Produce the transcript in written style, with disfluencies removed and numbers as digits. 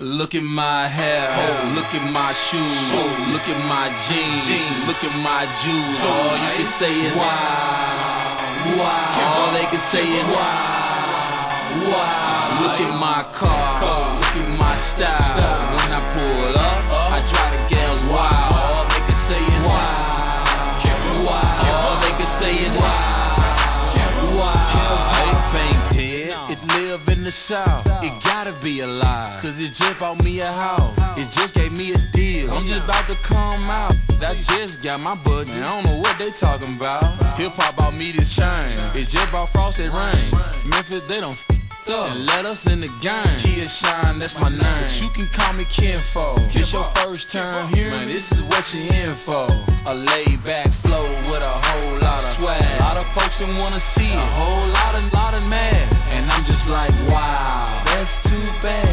Look at my hair, look at my shoes, look at my jeans, look at my jewels. All you can say is wow, wow. All they can say is wow, wow. Look at my car, look at my style. When I pull up, I drive the gals wild. All they can say is wow, wow. All they can say is wow, wow. It ain't dead, it live in the South. It gotta be alive, cause it just bought me a house. It just gave me a deal. I'm just about to come out. I just got my budget. Man, I don't know what they talking about. Hip hop bought me this chain. It just bought Frosted Rain. Memphis, they don't up and let us in the game. Kia Shine, that's my name. But you can call me Kinfo. This your first time here, man, this is what you in for. A laid back flow with a whole lot of swag. A lot of folks don't wanna see it. A whole lot of mad. And I'm just like, wow, that's too bad.